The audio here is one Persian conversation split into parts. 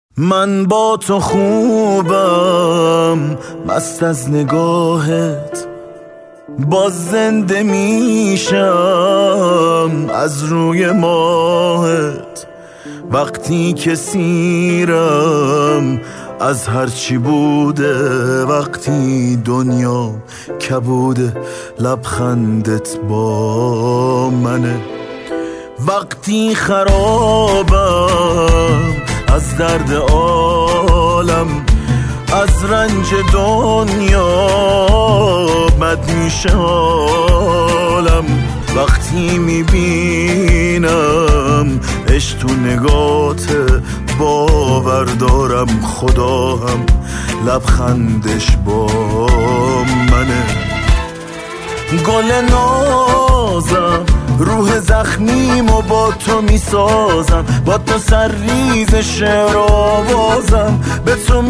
من با تو خوبم، مست از نگاهت، باز زنده میشم از روی ماهت. وقتی که سیرم از هرچی بوده، وقتی دنیا کبوده، لبخندت با منه. وقتی خرابم از درد عالم، از رنج دنیا بد میشه حالم. وقتی میبینم عشق تو نگاهت، باور دارم خدا هم لبخندش با منه. گل نازم روح زخمیمو با تو میسازم، با تو سرریز شعر آوازم، به تو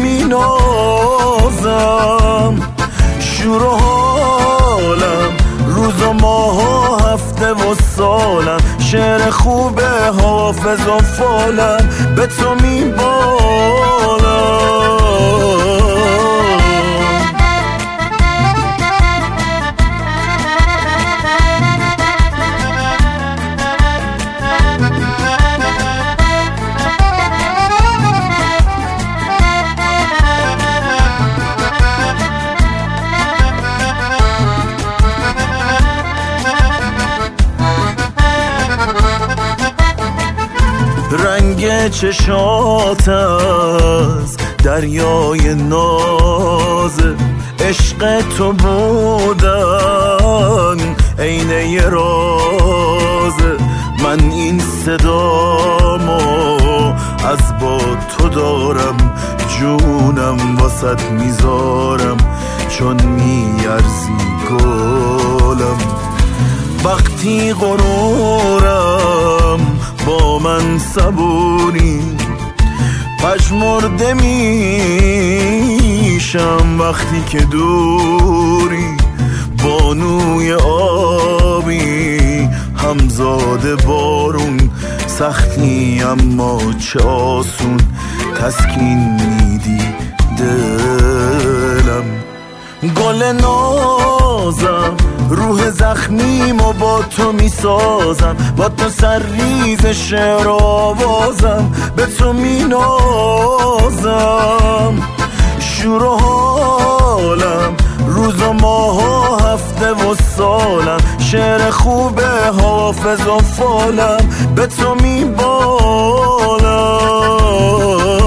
مینازم. شور و حالم روز و ماه و هفته و سالم، شعر خوبه حافظ و فالم، به تو میبالم. رنگ چشات از دریای نازه، عشق تو بودن عینه رازه. من این صدامو از با تو دارم، جونم واسط میذارم چون میارزی گلم. وقتی غرورم با من صبوری، پژمرده میشم وقتی که دوری. بانوی آبی همزاد بارون، سختی اما چه آسون تسکین میدی دلم. گل نازم روح زخمیمو با تو میسازم، با تو سرریز شعر آوازم، به تو مینازم. شور و حالم روز و ماه و هفته و سالم، شعر خوبه حافظ و فالم، به تو میبالم.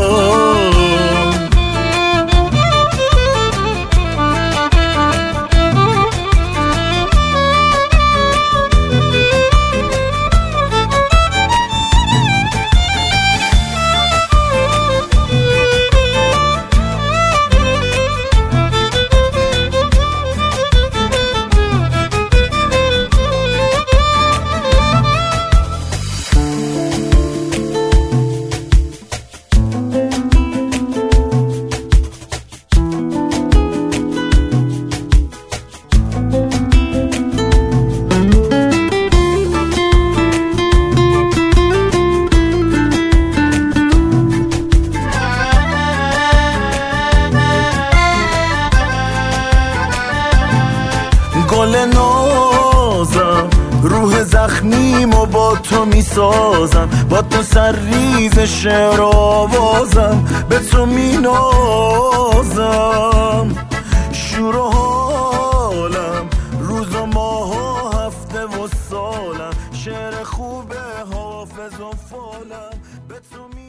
گل نازم روح زخمیمو با تو میسازم، با تو سرریز شعر آوازم، به تو مینازم. شور و حالم روز و ماه و هفته و سالم، شعر خوبه حافظ و فالم، به تو